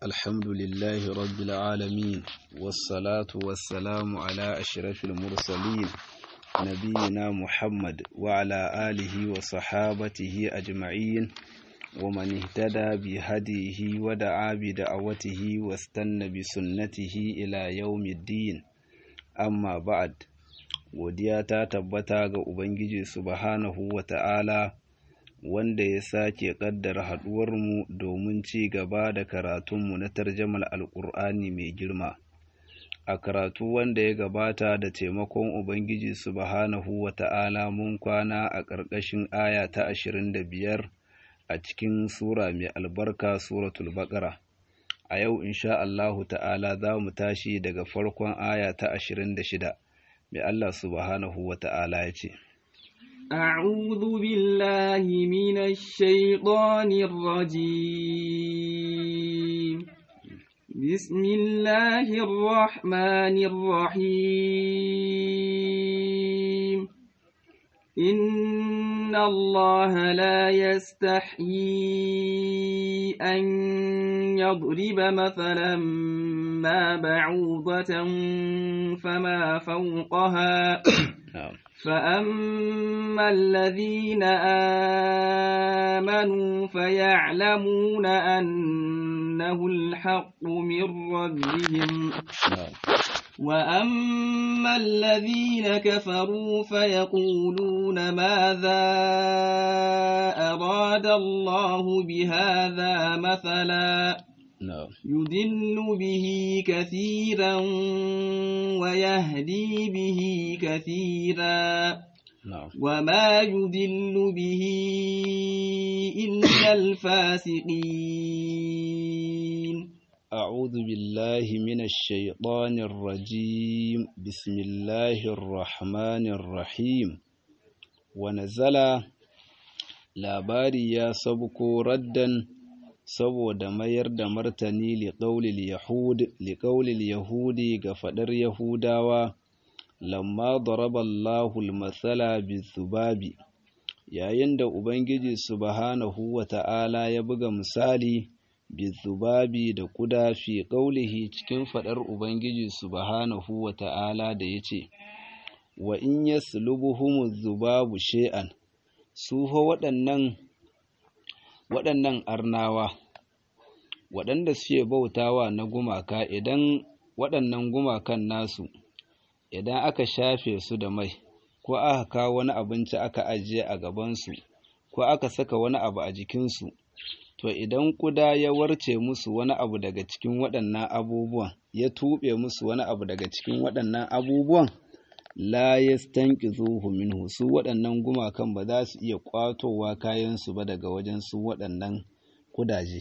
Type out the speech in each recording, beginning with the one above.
الحمد لله رب العالمين والصلاة والسلام على أشرف المرسلين نبينا محمد وعلى آله وصحابته أجمعين ومن اهتدى بهديه ودعا بدعوته واستنى بسنته إلى يوم الدين أما بعد godiya ta tabbata ga Ubangiji subhanahu wa ta'ala wanda ya sake ƙaddara haɗuwarmu domin ci gaba da karatunmu na tarjamar Alƙur'ani mai girma. A karatu wanda ya gabata da taimakon Ubangiji subhanahu wa ta'ala mun kwana a ƙarƙashin aya ta 25 a cikin Sura mai albarka Suratul Baƙara. A yau insha Allahu ta'ala za mu tashi daga farkon aya ta 26. Mai Allah subhanahu wa ta'ala ya ce, أعوذ بالله من الشيطان الرجيم بسم الله الرحمن الرحيم إن الله لا يستحيي أن يضرب مثلا ما بعوضة فما فوقها فأما الذين آمنوا فيعلمون أنه الحق من ربهم وأما الذين كفروا فيقولون ماذا أراد الله بهذا مثلا يضل به كثيرا ويهدي به كثيرا وما يضل به إلا الفاسقين. أعوذ بالله من الشيطان الرجيم بسم الله الرحمن الرحيم. ونزل labari ya sabko raddan saboda mayar da martani liƙaulil yahudi ga faɗar yahudawa lamma daraba Allahu al-mathala bizubabi yayin da ubangiji subhanahu wa ta'ala ya buga misali bizubabi da kuda fi qaulihi cikin faɗar ubangiji subhanahu wa ta'ala da yace wa in yaslubuhum zubabu shay'an su fa waɗannan arnawa waɗanda suke bautawa na gumaka idan waɗannan gumakan nasu idan aka shafe su da mai ko aka kawo wani abinci aka ajiye a gabansu ko aka saka wani abu a jikinsu to idan kuda ya warce musu wani abu daga cikin waɗannan abubuwan ya tuɓe musu wani abu daga cikin waɗannan abubuwan la yastanqizuhu minhu su waɗannan gumakan ba za su iya ƙwatowa kayansu ba daga wajen su waɗannan kudaje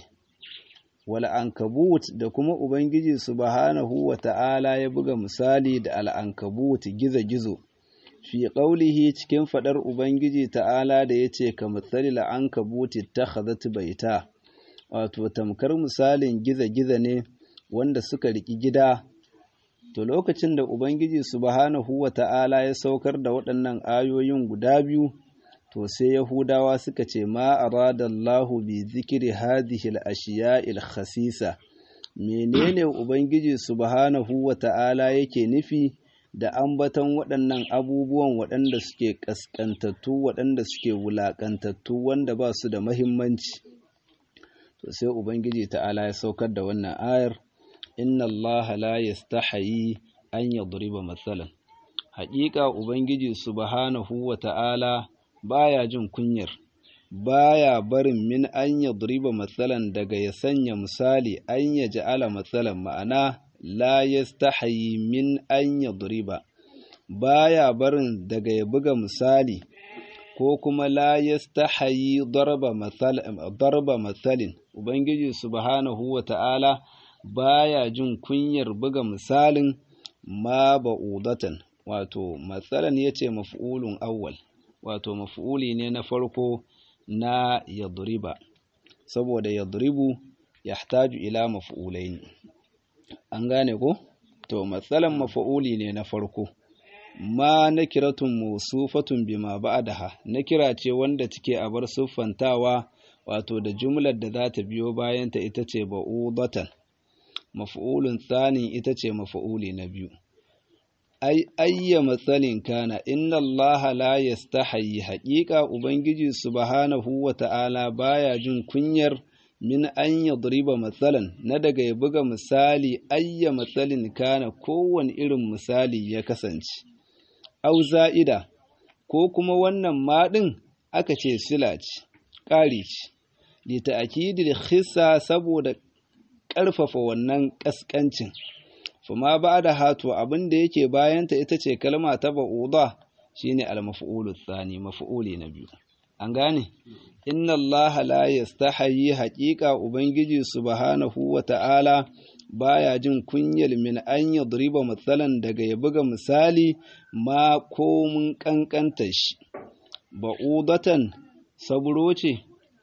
wal ankabut da kuma ubangiji subhanahu wata'ala ya buga misali da al ankabut gizo-gizo fi qaulihi cikin fadar ubangiji ta'ala da yace kamathalil ankabut takhadhat baita wato tamkar misalin gizo-gizo ne wanda suka riki gida. To lokacin da Ubangiji subhanahu wa ta'ala ya saukar da waɗannan ayoyin guda biyu, to sai Yahudawa suka ce, Ma aradallahu bi zikiri hadhihi al-ashiya'il khasisa, menene Ubangiji subhanahu wa ta'ala yake nufi da ambaton waɗannan abubuwan waɗanda suke ƙasƙantattu, waɗanda suke wulaƙantattu, wanda ba su da mahimmanci. To sai Ubangiji ta'ala ya saukar da wannan ayar, Inna Allah la yastahayi an yadriba matsalan. Haƙiƙa Ubangiji subhanahu wa ta'ala baya jin kunyar, baya barin min an yadriba matsalan daga ya sanya misali an ya ja'ala matsalan ma'ana la yastahayi min an yadriba. Baya barin daga ya buga misali ko kuma la yastahayi darba matsalin. Ubangiji subhanahu wa ta'ala baya jin kunyar buga misalin ma ba'udatan wato matsalan yace maf'ulun awwal wato maf'uli ne na farko na yadriba saboda yadribu yahtaju ila maf'ulain an gane ko to matsalan maf'uli ne na farko ma nakiratun mawsufatun bima ba'daha nakira ce wanda take a bar siffantawa wato da jumlar da za ta biyo bayanta ita ce ba'udatan maf'ulun thani ita ce maf'uli na biyu. Ai ayya matsalin kana inna Allah la yastahi, haƙiƙa ubangiji subhanahu wa ta'ala baya jin kunyar min an yadriba matsalan, na daga ya buga misali ayya matsalin kana kowane irin misali ya kasance. Au za'ida, ko kuma wannan maɗin aka ce sila ce, ƙari ce, li ta'kidil khissa saboda ƙarfafa wannan ƙasƙancin. Fama ba da hato abin da yake bayanta ita ce kalma ta ba'uda shine al-maf'ulu thani, maf'uli na biyu. An gane? Inna Allah la yastahi, haƙiƙa ubangiji subhanahu wa ta'ala baya jin kunyar min an yadriba matsalan daga ya buga misali ma komun ƙanƙantar shi. Ba'udatan saburo ce,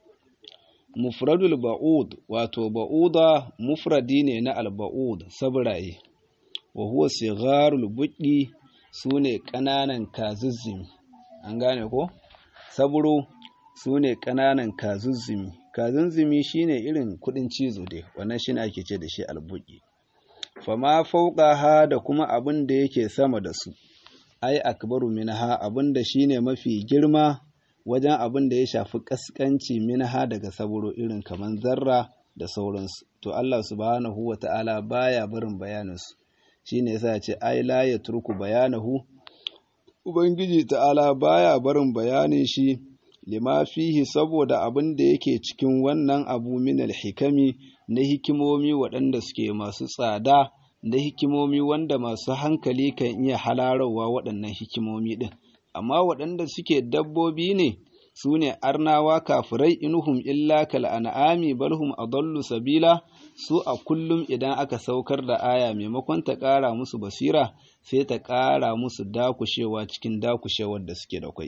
mufradul ba'ud, wato ba'uda mufradi ne na al-ba'ud, sabraye. Wa huwa sigharul buɗi, su ne ƙananan kazuzzumi. An gane ko? Saburo su ne ƙananan kazuzzumi. Kazuzzumi shi ne irin kuɗin cizo dai, wannan shi ne ake ce da shi albuɗi. Fama fauƙaha da kuma abin da yake sama da su, ai akbaru minha, abin da shi ne mafi girma wajen abin da ya shafi ƙasƙanci minha daga saburo, irin kamar zarra da sauransu. To Allah subhanahu wa ta'ala baya barin bayaninsu. Shi ne yasa ce ai la ya turku bayanahu, ubangiji ta'ala baya barin bayanin shi lima fihi, saboda abin da yake cikin wannan abu min alhikami, na hikimomi waɗanda suke masu tsada, da hikimomi wanda masu hankali kan iya halarowa waɗannan hikimomi ɗin. Amma waɗanda suke dabbobi ne, su ne arnawa kafirai, inuhum illa kal an'ami balhum adallu sabila. Su a kullum idan aka saukar da aya maimakon ta ƙara musu basira, sai ta ƙara musu dakushewa cikin dakushewar da suke da kwai.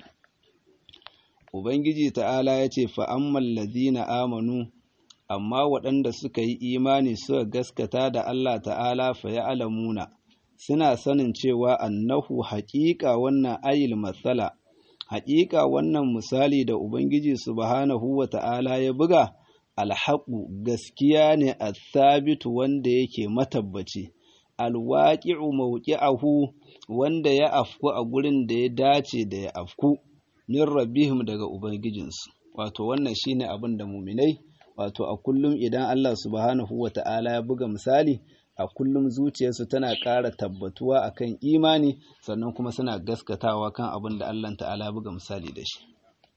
Ubangiji ta'ala ya ce fa'amman ladina amanu, amma waɗanda suka yi imani suka gaskata da Allah ta'ala fa ya alamuna, suna sanin cewa annahu haƙiƙa wannan ayil matsala, haƙiƙa wannan misali da Ubangiji subhanahu wa ta'ala ya buga, alhaƙu gaskiya ne a sabitu wanda yake matabbaci, alwaƙi'u mawqi'ahu wanda ya afku a gurin da ya dace da ya afku, min rabbihim daga ubangijinsu. Wato wannan shine abin da muminai, wato a kullum idan Allah subhanahu wa ta'ala ya buga misali, a kullum zuciyarsu tana ƙara tabbatuwa akan imani, sannan kuma suna gaskatawa kan abin da Allah ta'ala buga misali da shi.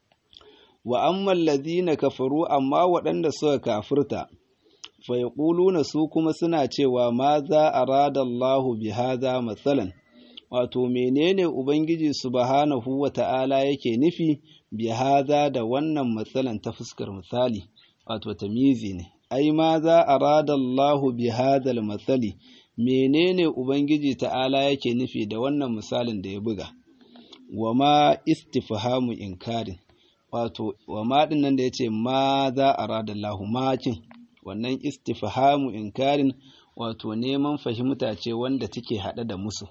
Wa amman ladina kafaru, amma waɗanda suka kafirta, fa yaquluna, su kuma suna cewa ma za arada Allahu bi hadha matsalan, wato menene ubangiji subhanahu wa ta'ala yake nufi bi hadha da wannan matsalan ta fuskar misali, wato tamyizi ne. Ai ma za arada Allahu bi hadha al-matsali, menene ubangiji ta'ala yake nufi da wannan misalin da ya buga. Wa ma istifhamu inkarin, wato wa ma din nan da yace ma za arada Allahu, makin wannan istifhamu inkarin, wato neman fahimta ce wanda take hada da musu.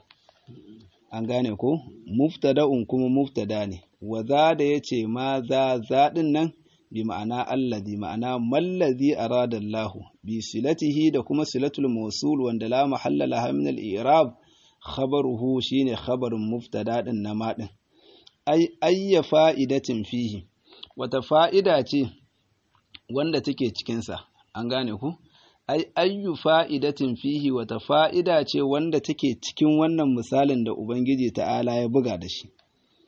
An gane ko? Muftada'un kuma muftada ne. Wa za da yace ma za din nan bi ma'ana alladhi, ma'ana mallazi arada Allahu, bi silatihi da kuma silatul mawsul wanda la mahalla laha min al-i'rab, khabaruhu shine khabarun muftada din na ma din. Ai ayya fa'idatin fihi, wata fa'ida ce wanda take cikinsa. An gane ku? Ai ayyu fa'idatin fihi, wata fa'ida ce wanda take cikin wannan misalin da Ubangiji ta'ala ya buga da shi.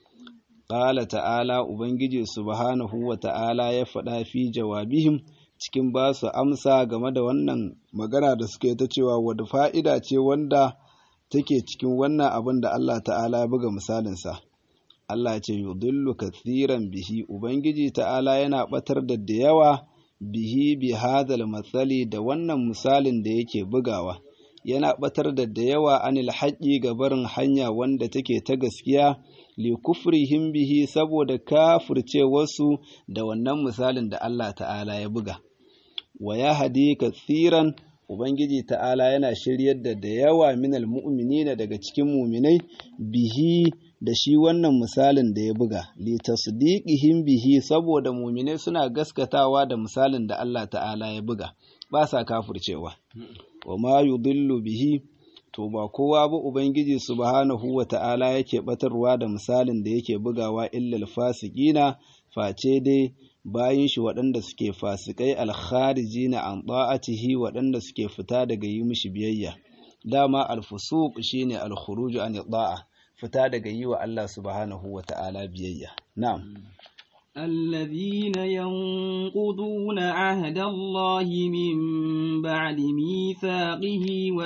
Ƙala ta'ala, Ubangiji subhanahu wa ta'ala ya faɗa fi jawabihim cikin ba su amsa game da wannan magana da suke ta cewa wata fa'ida ce wanda take cikin wannan abin da Allah ta'ala ya buga misalinsa. Allah ce yudillu kathiran bihi, Ubangiji ta'ala yana batar da yawa bihi bi hadal matsali da wannan misalin da yake bugawa, yana batar da yawa anil haqqi ga barin hanya wanda take ta gaskiya, li kufrihim bihi saboda kafircewarsu da wannan misalin da Allah ta'ala ya buga. Wa yahdi kathiran, Ubangiji ta'ala yana shiryar da yawa minal mu'minina daga cikin muminai bihi da shi wannan misalin da ya buga, li tasdiqihim bihi saboda muminai suna gaskatawa da misalin da Allah ta'ala ya buga. ba sa kafircewa. Wa ma yudillu bihi, to ba kowa ba Ubangiji subhanahu wa ta'ala yake batarwa da misalin da yake bugawa illal fasiqina, face dai bayin shi waɗanda suke fasikai alkharijina an ta'atihi, waɗanda suke fita daga yi mishi biyayya. Dama alfusuq shine alkhuruju an ta'a, fita daga yi wa Allah subhanahu wa ta'ala biyayya. Na'am. الذين ينقضون عهد الله من بعد ميثاقه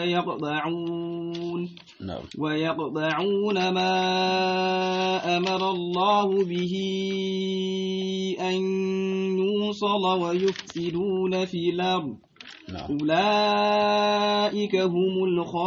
ويقطعون ما أمر الله به أن يوصل ويفسدون في الأرض أولئك هم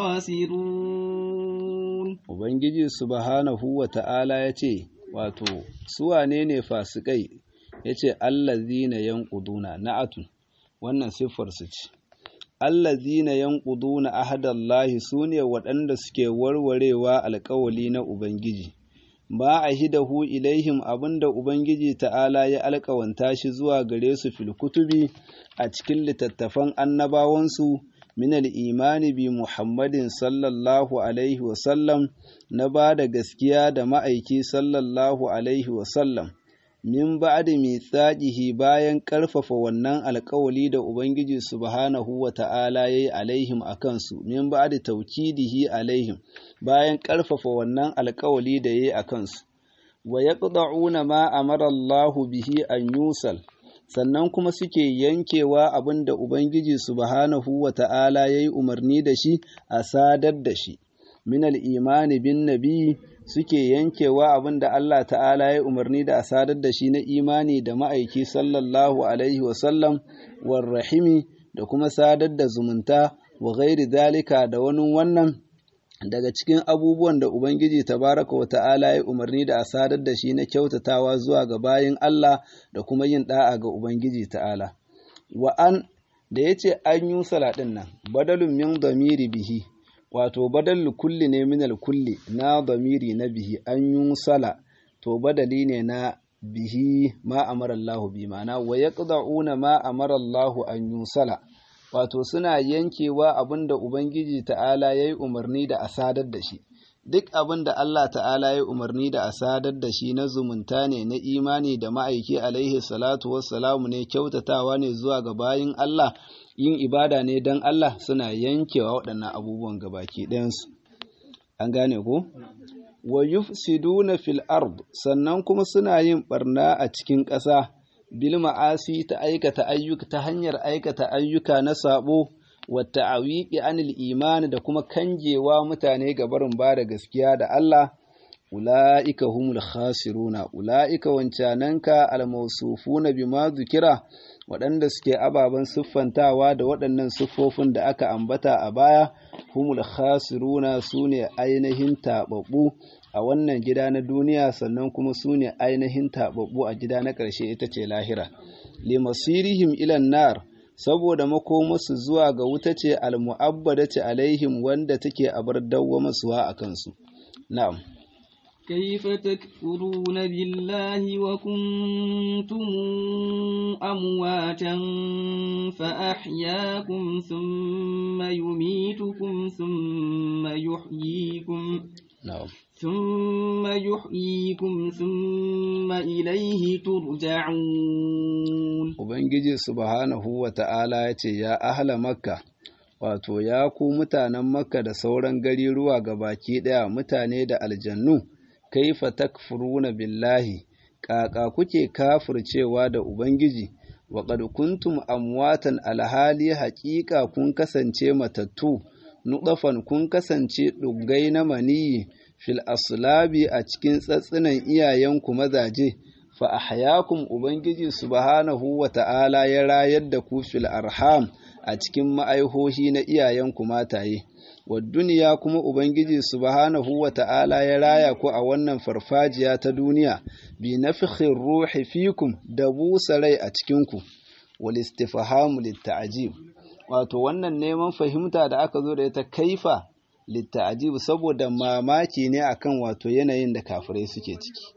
الخاسرون. Ubangiji subhanahu wa ta'ala ya ce, wato su wane ne fasikai? Yace allazina yanquduna, na'atu wannan siffar su ce, allazina yanquduna ahdallahi, sune waɗanda suke warwarewa alƙawali na Ubangiji, ba ahidahu ilaihim, abinda Ubangiji ta'ala ya alƙawanta shi zuwa gare su fil kutubi, a cikin littattafan annabawansu, min al-imani bi Muhammadin sallallahu alaihi wasallam, na ba da gaskiya da ma'aiki sallallahu alaihi wasallam, min ba'da mithaqihi, bayan ƙarfafa wannan alƙawali da Ubangiji subhanahu wa ta'ala yayi alaihim akan su, min ba'da tawkidihi alaihim, bayan ƙarfafa wannan alƙawali da yayi akan su. Wa yaqda'una ma amara Allahu bihi an yusal, sannan kuma suke yankewa abin da Ubangiji subhanahu wa ta'ala ya yi umarni da shi a sadar da shi, min al'imani bin nabi, suke yankewa abin da Allah ta'ala ya yi umarni da a sadar da shi na imani da ma'aiki sallallahu alaihi wasallam, warrahimi, da kuma sadar da zumunta, wa gairi dalika, da wani wannan daga cikin abubuwan da Ubangiji tabaraka wa ta'ala ya umarni da a sadar da shi na kyautatawa zuwa ga bayin Allah da kuma yin da'a ga Ubangiji ta'ala. Wa'an da ya ce an yi salaɗin nan, badalun min damiri bihi, wato badal kulli ne minal kulli na damiri na bihi, an yi sala, to badali ne na bihi ma amarallahu bi, ma'ana wa yaqda'una ma amarallahu an yi sala. Wato suna yankewa abin da Ubangiji ta'ala ya yi umarni da a sadar da shi, duk abin da Allah ta'ala ya yi umarni da a sadar da shi na zumunta ne, na imani da ma'aiki alaihi salatu wassalamu ne, kyautatawa ne zuwa ga bayin Allah, yin ibada ne don Allah, suna yankewa waɗannan abubuwan gabaki ɗayansu. An gane ko? Wa yufsiduna fil ard, sannan kuma suna yin ɓarna a cikin ƙasa, bil ma'asi, ta hanyar aikata ayyuka na sabo, wa ta'awiqi anil iman, da kuma kangewa mutane ga barin ba da gaskiya da Allah. Ula'ika humul khasiruna, ula'ika wancananka almawsufuna bima zukira, waɗanda suke ababen siffantawa da waɗannan siffofin da aka ambata a baya, humul khasiruna, sune ainihin taɓaɓɓu a wannan gida na duniya, sannan kuma su ne ainihin taɓaɓɓu a gida na ƙarshe, ita ce lahira. Limasirihim ilan nar, saboda makomasu zuwa ga wuta ce almu'abbadati alaihim, wanda take abar dawwamasuwa a kansu. Na'am. كيف تكفرون بالله وكنتم أمواتا فأحياكم ثم يميتكم ثم يحييكم ثم إليه ترجعون. Ubangiji subhanahu wa ta'ala ya ce, ya ahla Makka, wato ya ku mutanen Makka da sauran gariruwa gabaki ɗaya, mutane da aljannu, kaifa takfuruna billahi, ƙaƙa kuke kafircewa da Ubangiji, wa qad kuntum amwatan, alhali haƙiƙa kun kasance matattu, nuɗafan kun kasance ɗuggai na maniyi, fil aslabi a cikin tsatsinan iyayenku mazaje, fa ahyakum, Ubangiji subhanahu wa ta'ala ya rayar da ku fil arham a cikin ma'aihohi na iyayenku mataye. Wa duniya kuma Ubangiji subhanahu wa ta'ala ya raya ku a wannan farfajiya ta duniya, bi nafikhin ruhi fikum, da busa rai a cikinku, wal istifhamu litta'jib, wato wannan neman fahimta da aka zo da ita kaifa litta'jib, saboda mamaki ne akan wato yanayin da kafirai suke ciki.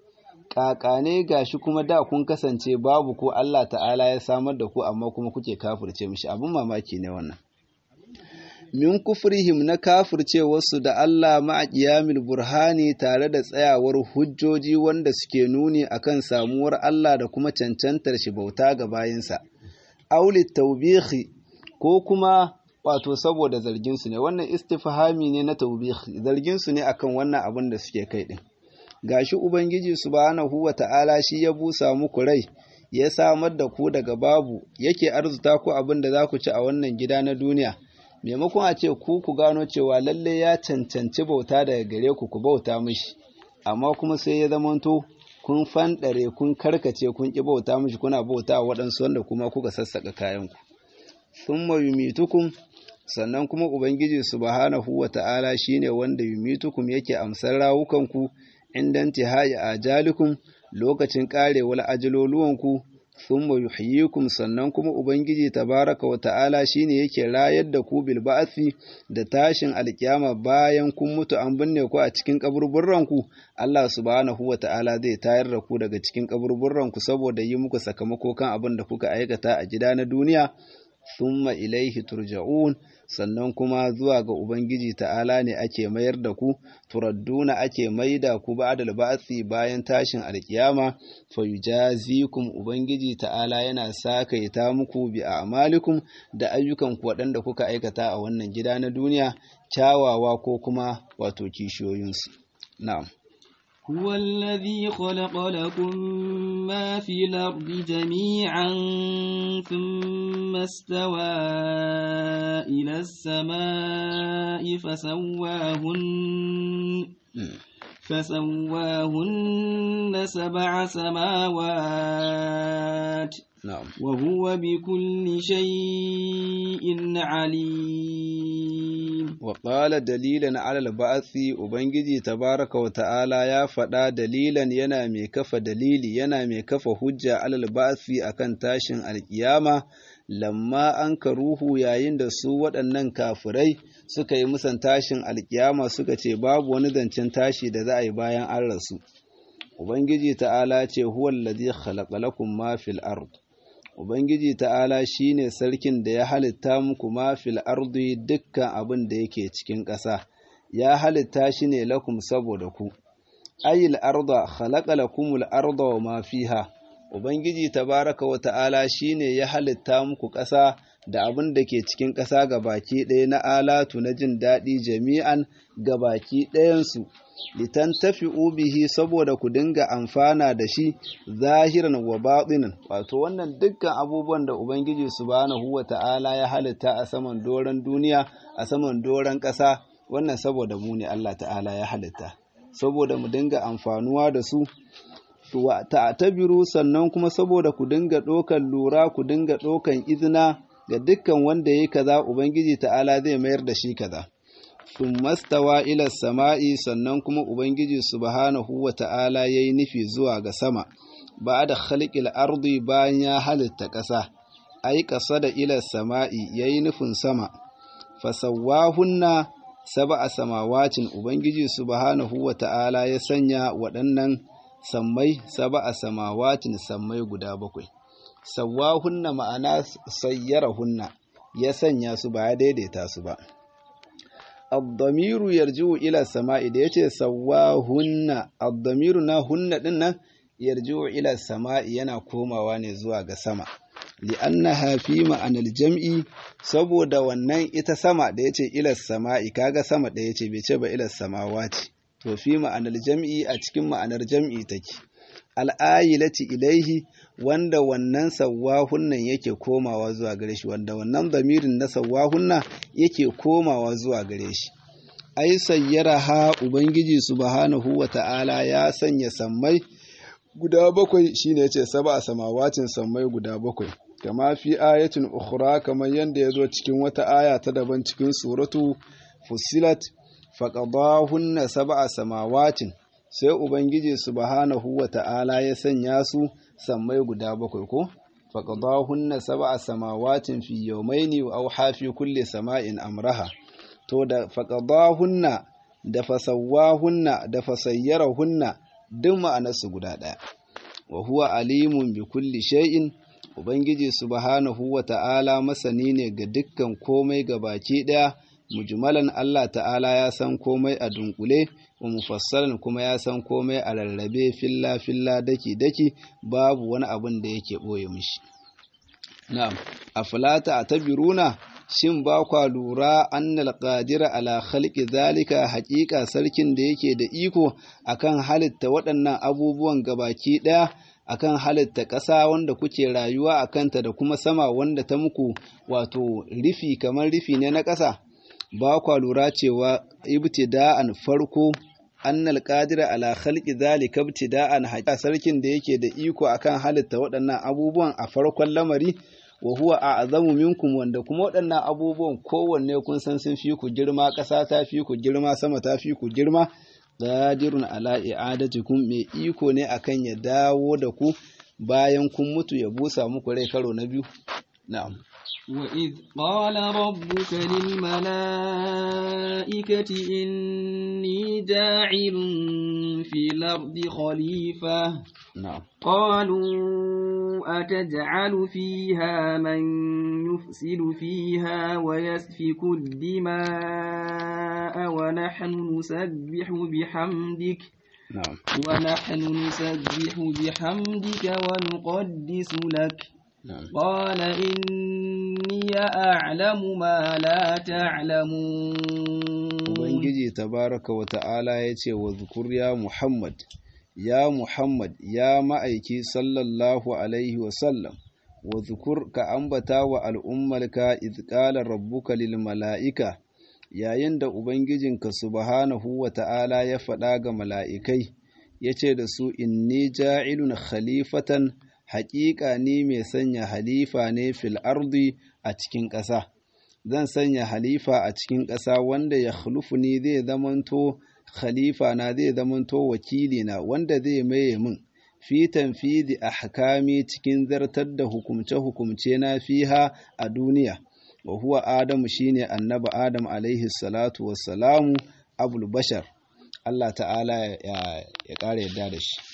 kakane gashi kuma da kun kasance babu ko Allah ta'ala ya samar da ku amma kuma kuke kafirce mishi, abin mamaki ne wannan. Min kufrihim na kafircewarsu da Allah ma'a qiyamil burhani tare da tsayawar hujjoji wanda suke nuni akan samuwar Allah da kuma cancantar shi bauta ga bayinsa. Aulit taubihi ko kuma wato saboda zarginsu ne, wannan istifhami ne na taubihi, zarginsu ne akan wannan abin da suke kai din. Gashi Ubangiji subhanahu wa ta'ala shi ya busa muku rai, ya samar da ku daga babu, yake arzuta ku abin da za ku ci a wannan gida na duniya. Maimakon a ce ku gano cewa lalle ya cancanci bauta daga gare ku bauta mishi, amma kuma sai ya zamanto kun fanɗare kun karkace kun ƙi bauta mishi, kuna bauta waɗansu wanda kuma kuka sassaƙa kayanku. Thumma yumitukum, sannan kuma Ubangiji subhanahu wa ta'ala shine wanda yumitukum yake amsar rawukanku inda intihai ajalikum, lokacin karewar ajaloluwanku. Thumma yuhyikum, sannan kuma Ubangiji tabaraka wa ta'ala shine yake rayar da ku bil ba'thi, da tashin alkiyama bayan kun mutu an binne ku a cikin kaburburranku. Allah subhanahu wa ta'ala zai tayar da ku daga cikin kaburburranku saboda yi muku sakamako kan abin da kuka aikata a gida na duniya. Thumma ilaihi turja'un, sannan kuma zuwa ga Ubangiji ta'ala ne ake mayar da ku, turadduna ake maida ku ba'dal ba'thi, bayan tashin alkiyama. Fayujazikum, Ubangiji ta'ala yana sakaita muku bi a'malikum, da ayyukan ku waɗanda kuka aikata a wannan gida na duniya, kyawawa ko kuma wato kishiyoyinsu. Na'am. هو الذي خلق لكم ما في الأرض جميعا ثم استوى إلى السماء فسواهن سبع سماوات وهو بكل شيء عليم. وقال دليلا على البعث، Ubangiji tabaraka wa ta'ala ya faɗa dalilan yana mai kafa dalili, yana mai kafa hujja alal ba'thi akan tashin alkiyama, lamma an karuhu yayin da su waɗannan kafirai suka yi musan tashin alkiyama, suka ce babu wani zancen tashi da za a yi bayan an rasu. Ubangiji ta'ala ce huwallazi khalaqa lakum ma fil ard, Ubangiji ta'ala shi ne sarkin da ya halitta muku ma fil ardi, dukkan abin da yake cikin ƙasa, ya halitta shi ne lakum saboda ku. Ayil arda khalaqa lakumul arda wa ma fiha, Ubangiji tabaraka wa ta'ala shi ne ya halitta muku ƙasa da abin da ke cikin ƙasa ga baki ɗaya na alatu na jin daɗi jami'an ga baki ɗayansu. Litantafi'u bihi, saboda ku dinga amfana da shi zahiran wa batinan, wato wannan dukkan abubuwan da Ubangiji subhanahu wa ta'ala ya halitta a saman doron duniya, a saman doron ƙasa, wannan saboda mu ne Allah ta'ala ya halitta, saboda mu dinga amfanuwa da su. Ta'tabiru, sannan kuma saboda ku dinga ɗaukan lura, ku dinga ɗaukan izina ga dukkan wanda yayi kaza, Ubangiji ta'ala zai mayar da shi kaza. Thumma stawa ila sama'i, sannan kuma Ubangiji subhanahu wa ta'ala yayi nufi zuwa ga sama, ba'da khalqil ardi, bayan ya halitta ƙasa, ai qasada ila sama'i, yayi nufin sama. Fasawwahunna sab'a samawatin, Ubangiji subhanahu wa ta'ala ya sanya waɗannan sammai sab'a samawatin, sammai guda bakwai. Sawwahunna ma'ana sayyarahunna, ya sanya su ba ya daidaita su ba. Ad-damiru yarji'u ila sama'i, da yace sawwahunna, ad-damiru na hunna din nan yarji'u ila sama'i, yana komawa ne zuwa ga sama. Li'annaha fi ma'anal jam'i, saboda wannan ita sama da yace ila sama'i, kaga sama da yace bai ce ba ila samawati, to fi ma'anal jam'i, a cikin ma'anar jam'i take. Al'ayilati ilaihi, wanda wannan sawwahunnan yake komawa zuwa gare shi, wanda wannan damirin na sawwahunna yake komawa zuwa gare shi. Ai sayyaraha, Ubangiji subhanahu wa ta'ala ya sanya sammai guda bakwai, shine yace sab'a samawatin, sammai guda bakwai. Kama fi ayatin ukhra, kamar yanda yazo cikin wata aya ta daban cikin suratu Fussilat, faqadahunna sab'a samawatin, sai Ubangiji subhanahu wa ta'ala ya sanya su sammai guda bakwai ko? Faqadahunna sab'a samawatin fi yawmaini wa awha fi kulli sama'in amraha. To da faqadahunna da fasawwahunna da fasayyarahunna duk ma'anarsu guda ɗaya. Wa huwa alimun bi kulli shay'in, Ubangiji subhanahu wa ta'ala masani ne ga dukkan komai ga baki ɗaya, mujmalan Allah ta'ala ya san komai a dunkule, wa mufassalan kuma ya san komai a rarrabe filla filla daki daki, babu wani abin da yake ɓoye mishi. Na'am, afalata atabiruna, shin ba kwa lura annal qadira ala khalqi zalika, haƙiƙa sarkin da yake da iko akan halitta waɗannan abubuwan gabaki ɗaya, akan halitta ƙasa wanda kuke rayuwa a kanta da kuma sama wanda ta muku wato rufi kamar rufi ne na ƙasa. Ba kwa lura cewa ibtida'an farko annal qadira ala khalqi zalika ibtida'an, haƙiƙa sarkin da yake da iko akan halitta waɗannan abubuwan a farkon lamari, wa huwa a'zamu minkum, wanda kuma waɗannan abubuwan kowanne kun san sun fi ku girma, ƙasa ta fi ku girma, sama ta fi ku girma, qadirun ala i'adatikum, mai iko ne akan ya dawo da ku bayan kun mutu, ya busa muku rai karo na biyu. Na'am. وإذ قال ربك للملائكة إني جاعل في الأرض خليفة. نعم. قالوا أتجعل فيها من يفسد فيها ويسفك الدماء ونحن نسبح بحمدك ونقدس لك. قال إني أعلم ما لا تعلمون. Ubangiji tabaraka wa ta'ala ya ce wa zukur ya Muhammad, ya ma'aiki sallallahu alaihi wasallam, wa zukur ka ambata wa al'ummarka izƙalar rabbuka lil mala'ika, yayin da Ubangijinka subhanahu wa ta'ala ya faɗa ga mala'ikai, ya ce da su inni ja'ilun khalifatan, haƙiƙa ni mai sanya halifa ne fil ardi a cikin ƙasa. Zan sanya halifa a cikin ƙasa wanda ya khulufuni zai zamanto khalifa na, zai zamanto wakili na, wanda zai maye min fi tanfidi ahkami, cikin zartar da hukumce-hukumce na fiha a duniya. Wa huwa Adamu, shine annabi Adam alaihi salatu wassalamu, abul bashar. Allah ta'ala ya ƙara yadda da shi.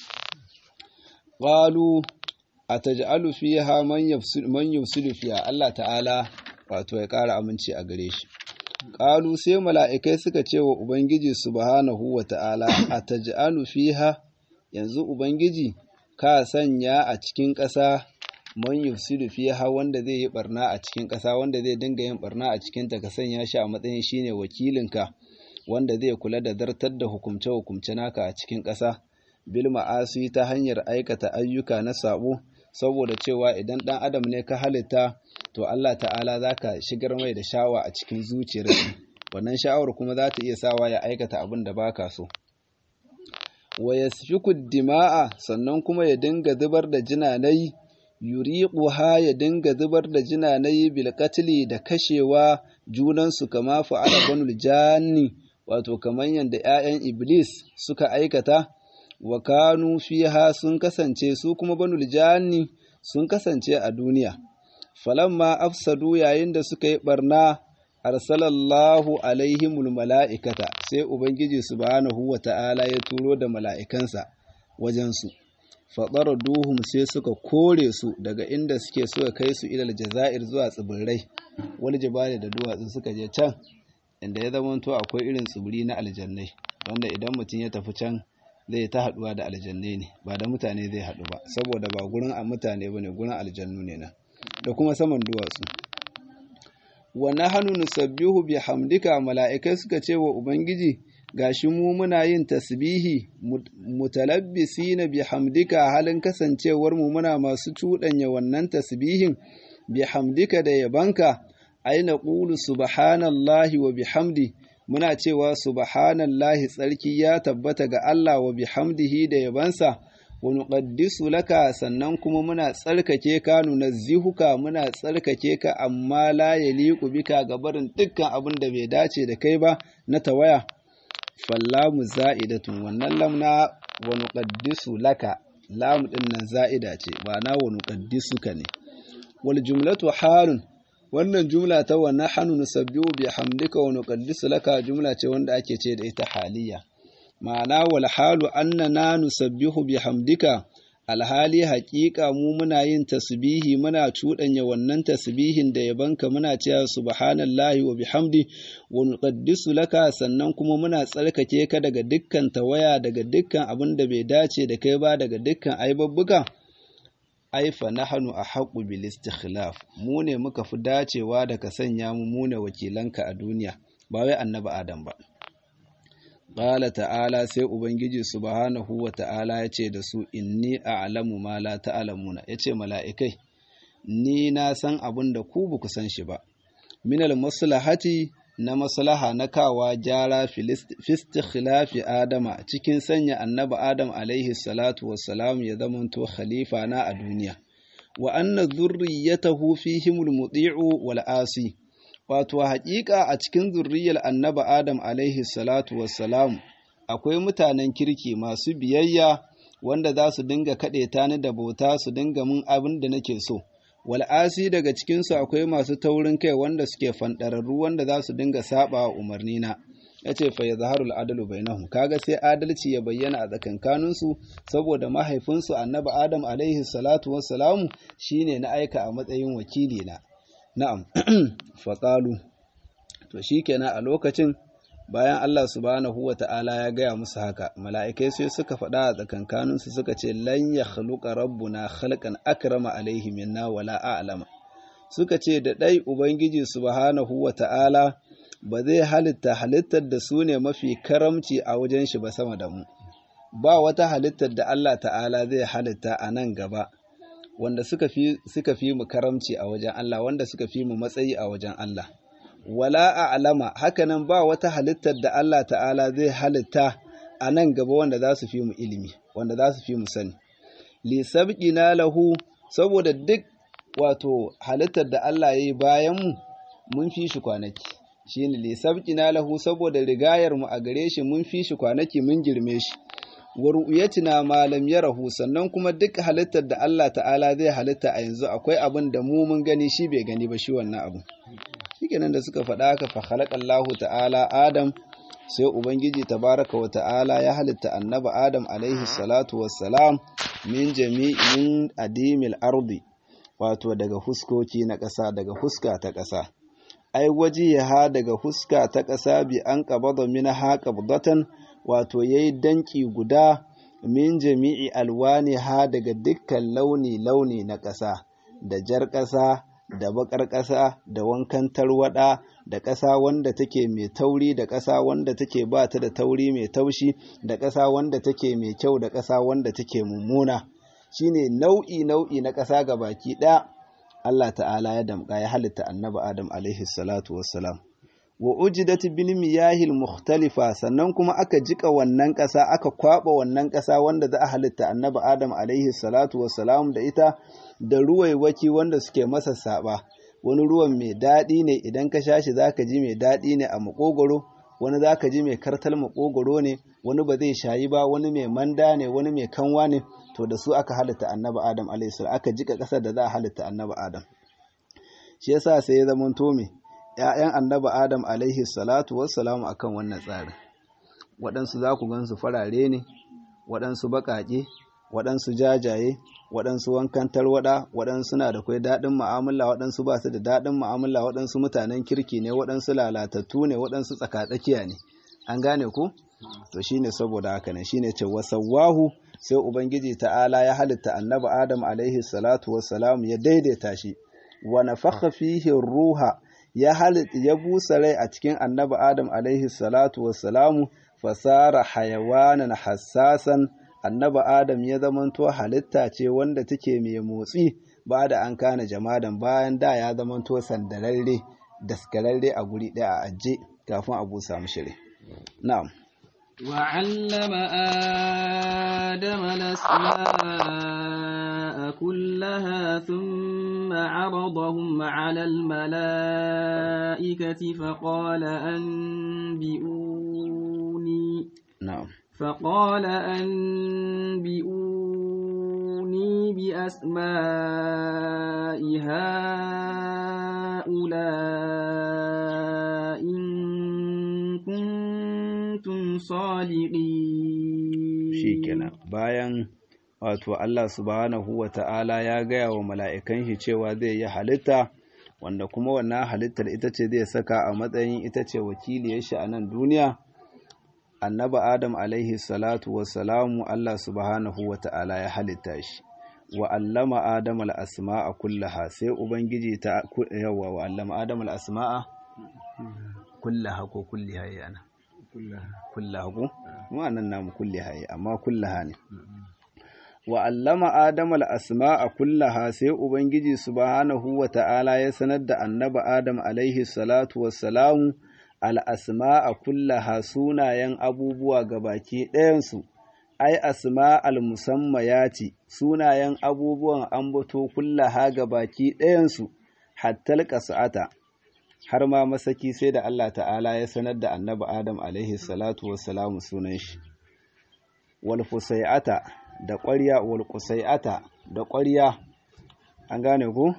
Qalu ataj'alu fiha man yufsidu fiha, Allah ta'ala wato ya ƙara aminci a gare shi. Qalu, sai mala'ikai suka ce wa Ubangiji subhanahu wa ta'ala, ataj'alu fiha, yanzu Ubangiji ka sanya a cikin ƙasa man yufsidu fiha, wanda zai yi barna a cikin ƙasa, wanda zai dinga yin barna a cikin ta, ka sanya shi a matsayin shine wakilinka, wanda zai kula da zartar da hukumce-hukumce naka a cikin ƙasa, bil ma'asi, ta hanyar aikata ayyuka na sabo, saboda cewa idan ɗan adam ne ka halitta, to Allah ta'ala za ka shigar mai da shawa a cikin zuciyar shi, wannan sha'awar kuma za ta iya sawa ya aikata abin da baka so. Wa yasfiku dima'a, sannan kuma ya dinga zubar da jinanai, yuriquha, ya dinga zubar da jinanai bil qatli, da kashewa junansu, kama fa'ala banul janni, wato kamar yadda 'ya'yan iblis suka aikata. Wa kanu fiha, sun kasance su kuma banul janni sun kasance a duniya. Falamma afsadu, yayin da suka yi barna, arsalallahu alaihimul mala'ikata, sai Ubangiji subhanahu wa ta'ala ya turo da mala'ikansa wajensu. Faɗar duhum, sai suka kore su daga inda suka kai su ilal jaza'ir, zuwa tsibirai, wani jibali da duwatsu suka je can, inda ya zamanto akwai irin tsibiri na aljannai, wanda idan mutum ya tafi can zai ta haɗuwa da aljannai ne, ba da mutane zai haɗu ba, saboda ba gurin mutane ba ne, gurin aljannu ne na, da kuma saman duwatsu. Wa nahnu nusabbihu bihamdika, mala'ikai suka ce wa Ubangiji, gashi mu muna yin tasbihi, mutalabbisina bihamdika, halin kasancewar mu muna masu cuɗanya wannan tasbihin, bihamdika, da yabanka, aina qulu subhanallahi wa bihamdi, muna cewa subhanallahi, tsarki ya tabbata ga Allah, wa bihamdihi, da yabansa, wa nuqaddisu laka, sannan kuma muna tsarkake ka, nunazzihuka, muna tsarkake ka, amma la yaliqu bika, ga barin dukkan abin da bai dace da kai ba na tawaya. Fallamu za'idatun, wannan lamna wa nuqaddisu laka, lamu din nan za'ida ce, ba na wa nuqaddisuka ne. Wal jumlatu halun, wannan jumla ta wa nahnu nusabbihu bihamdika wa nuqaddisu laka, jumla ce wanda ake ce da ita haliya, ma'ana wal halu annana nusabbihu bihamdika alhali haƙiƙa mu muna yin tasbihi muna cuɗanya wannan tasbihin da yabanka muna cewa subhanallahi wa bihamdi wa nuqaddisu laka sannan kuma muna tsarkake ka daga dukkan tawaya daga dukkan abin da bai dace da kai ba daga dukkan aibabbuka ai fa nahnu ahqqu bil istikhlaf mu ne muka fi dacewa da ka sanya mu ne wakilanka a duniya ba wai annabi Adam ba. Ƙala ta'ala sai Ubangiji subhanahu wa ta'ala ya ce da su inni a'lamu ma la ta'lamuna ya ce mala'ikai ni na san abin da ku ba ku san shi ba minal maslahati na maslaha na kawa gyara fistikhilafi Adama cikin sanya annabi Adam alaihi salatu wassalam ya zamanto khalifa na a duniya wa anna dhurriyyatahu fihimul muti'u wal asi wato haƙiƙa a cikin zurriyar annaba Adam alaihi salatu wassalam akwai mutanen kirki masu biyayya wanda za su dinga kaɗe ta ni da bauta su dinga mun abin da nake so wal'asi daga cikinsu akwai masu taurin kai wanda suke fanɗararru wanda za su dinga saba wa umarnina ya ce fa ya zaharul adalu bainahum kaga sai adalci ya bayyana a tsakankaninsu saboda mahaifinsu annaba Adam alaihi salatu wassalamu shine na aika a matsayin wakili na. Na'am, faƙalu, to shi kenan a lokacin bayan Allah subhanahu wa ta'ala ya gaya musu haka, mala'ikai sai suka faɗa a tsakankaninsu suka ce, Lan ya haluka rabbuna halkan akrama alaihi minna wala a'lama. Suka ce, da ɗai Ubangiji subhanahu wa ta'ala ba zai halittar da su ne mafi karamci a wajen shi ba sama da mu. Ba wata halittar da Allah ta'ala zai halitta a nan gaba. Wanda suka fi mu karamci a wajen Allah wanda suka fi mu matsayi a wajen Allah wala a'lama hakanan ba wata halittar da Allah ta'ala zai halitta a nan gaba wanda za su fi mu ilimi wanda za su fi mu sani li sabqina lahu saboda duk wato halittar da Allah yayi bayan mu mun fi shi kwanaki shine li sabqina lahu saboda rigayar mu a gare shi mun fi shi kwanaki mun girme shi wa ru'yatina ma lam yarahu sannan kuma duk halittar da Allah ta'ala zai halitta a yanzu akwai abin da mu mun gani shi bai gani ba shi wannan abu shikenan da suka faɗa haka fa khalaqallahu ta'ala Adam sai ubangiji tabaraka wa ta'ala ya halitta annabi Adam alaihi salatu wassalam min jami'in adimil ardi wato daga huskoki na ƙasa daga huska ta ƙasa ai wajiha daga huska ta ƙasa bi an qabada minha qabdatan wato yayi danki guda min jami'i alwaniha daga dukkan launi na ƙasa da jar ƙasa da baƙar ƙasa da wankan tarwada da ƙasa wanda take mai tauri da ƙasa wanda take ba ta da tauri mai taushi da ƙasa wanda take mai kyau da ƙasa wanda take mummuna shine nau'i na ƙasa gabaki ɗaya Allah ta'ala ya damƙa ya halitta annabi Adam alaihi salatu wassalam wa ujidat bil miyahil mukhtalifa sannan kuma aka jika wannan ƙasa aka kwaba wannan ƙasa wanda za a halitta annabi Adam alaihi salatu wassalam da ita da ruwaiwaki wanda suke masa saba wani ruwan mai daɗi ne idan ka sha shi zaka ji mai daɗi ne a makogoro wani zaka ji mai kartal makogoro ne wani ba zai shayi ba wani mai manda ne wani mai kanwa ne to da su aka halitta annabi Adam alaihi salam aka jika ƙasar da za a halitta annabi Adam shi yasa sai ya zama to me ‘ya'yan annabi Adam alaihi salatu wassalamu akan wannan tsarin, waɗansu za ku gansu farare ne, waɗansu baƙaƙe, waɗansu jajaye, waɗansu wankan tarwaɗa, waɗansu na da kwai daɗin mu'amala, waɗansu ba su da daɗin mu'amala, waɗansu mutanen kirki ne, waɗansu lalatattu ne, waɗansu tsakatsakiya ne. An gane ku? To shi ne saboda haka ne, shi ne ce wasawwahu sai Ubangiji ta'ala ya halitta annabi Adam alaihi salatu wassalamu ya daidaita shi, wa nafakha fihi ruha ya busa rai a cikin annabi Adam alaihi salatu wassalamu fasara hayawanan hassasan annabi Adam ya zamanto halitta ce wanda take mai motsi ba da an kana jamadan bayan da ya zamanto sandararre daskararre a guri ɗaya a ajje kafin a busa mishi rai na'am وعلم آدم الأسماء كلها ثم عرضهم على الملائكة فقال أنبئوني بأسماء هؤلاء إن كنتم كنتم صادقين. shikenan bayan wato Allah subhanahu wata'ala ya gaya wa mala'ikan shi cewa zai yi halitta, wanda kuma wannan halittar ita ce zai saka a matsayin ita ce wakiliyar shi a nan duniya. Annabi Adam alaihi salatu wassalamu Allah subhanahu wata'ala ya halitta shi, wa allama Adam al-asma'a kullaha, sai ubangiji ta yawa wa allama Adam al-asma'a kullaha ko kulliha yana kullaha ko wannan namu kulliha amma kullaha ne. Wa allama Adam al-asma'a kullaha, sai ubangiji subhanahu wata'ala ya sanar da annabi Adam alaihi salatu wassalamu al-asma'a kullaha, sunayen abubuwa gabaki ɗayansu, ai asma'al musammayati, sunayen abubuwan ambato kullaha gabaki ɗayansu, hattal qas'ata, har ma masaki sai da Allah ta'ala ya sanar da annabi Adam alaihi salatu wassalamu sunan shi. Wal fusai'ata da ƙwarya, wal qusai'ata da ƙwarya, an gane ku?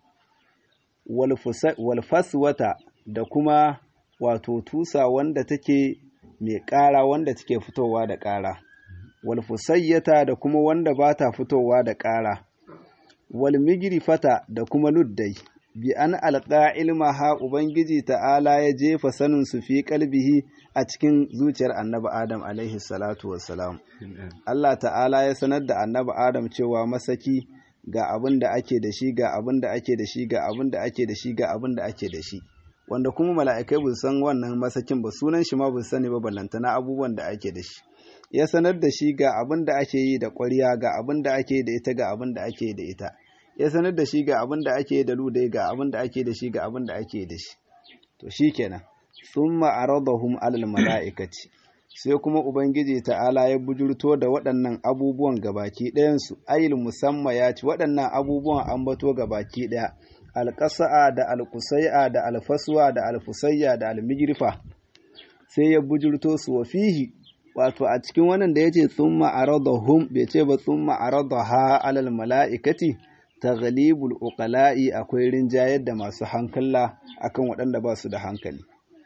Wal faswata da kuma wato tusa wanda take mai ƙara, wanda take fitowa da ƙara. Wal fusayyata da kuma wanda ba ta fitowa da ƙara. Wal migrifata da kuma luddai, bi an alƙa ilmaha, ubangiji ta'ala ya jefa sanin su fi kalbihi a cikin zuciyar annabi Adam alaihi salatu wassalam. Allah ta'ala ya sanar da annabi Adam cewa masaki ga abin da ake da shi, ga abin da ake da shi, ga abin da ake da shi, ga abin da ake da shi, wanda kuma mala'ikai ba san wannan masakin ba, sunan shi ma ba sani ba, ballantana abubuwan da ake da shi. Ya sanar da shi ga abin da ake yi da ƙwarya, ga abin da ake da ita, ga abin da ake da ita. Ya sanar da shi ga abin da ake da ludai, ga abin da ake da shi, ga abin da ake da shi. To shikenan, thumma aradahum alal mala'ikati, sai kuma ubangiji ta'ala ya bujurto da waɗannan abubuwan gabaki ɗayansu, ayil musamma ya ci waɗannan abubuwan ambato gabaki ɗaya, alƙasa'a da alƙusai'a da alfaswa da alfusayya da almijrifa, sai ya bujurto su wa fihi, wato a cikin wannan da yace thumma aradahum, bai ce ba thumma aradaha alal mala'ikati, taghlibul uqala'i, akwai rinjayar da masu hankala akan waɗanda ba su da hankali.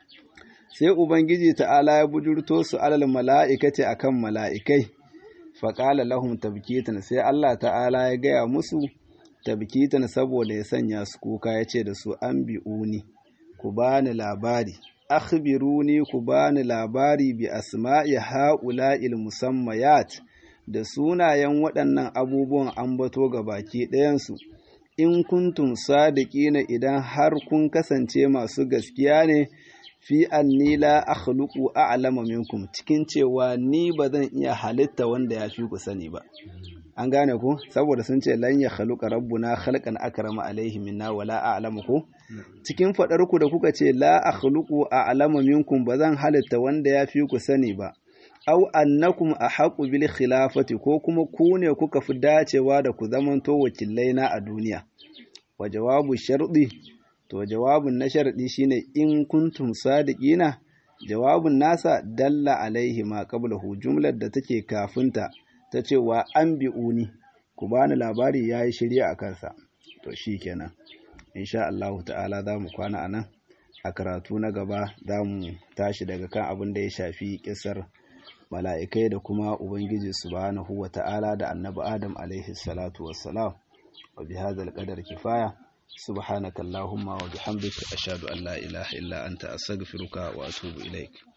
Sai ubangiji ta'ala ya bujurto su alal mala'ikati akan mala'ikai, faqala lahum tabkitan, sai Allah ta'ala ya gaya musu tabkitan saboda ya sanya su kuka, yace da su anbi'uni, ku bani labari, akhbiruni, ku bani labari bi asma'i ha'ula'il musammayat, da sunayen waɗannan abubuwan ambato ga baki ɗayansu, in kuntum sadiqina, idan har kun kasance masu gaskiya ne, fi anni la akhluqu a'lama minkum, cikin cewa ni ba zan iya halitta wanda ya fi ku sani ba. An gane ku, saboda sun ce lan ya khaluqa rabbuna khalqan akrama alaihi minna wala a'lamu ku, cikin fadar ku da kuka ce la akhluqu a'lama minkum, ba zan halitta wanda ya fi ku sani ba. Au annakum ahaqu bil khilafati, ko kuma ku ne kuka fi dacewa da ku zamanto wakilai na a duniya. Wa jawabu sharɗi, to jawabun na sharɗi shine in kuntum sadiqina, jawabun nasa dalla alaihi ma qablahu, jumlar da take kafinta ta ce wa anbi'uni, ku bani labari, yayi shirya a kansa. To shikenan, insha Allah ta'ala za mu kwana anan, a karatu na gaba za mu tashi daga kan abin da ya shafi kisar mala'ikai da kuma Ubangiji subhanahu wa ta'ala da annabi Adam alaihi salatu wassalam. Wa bi hadzal qadar kifaya, subhanakallahumma wa bihamdika, ashhadu an la ilaha illa anta, astaghfiruka wa atubu ilaik.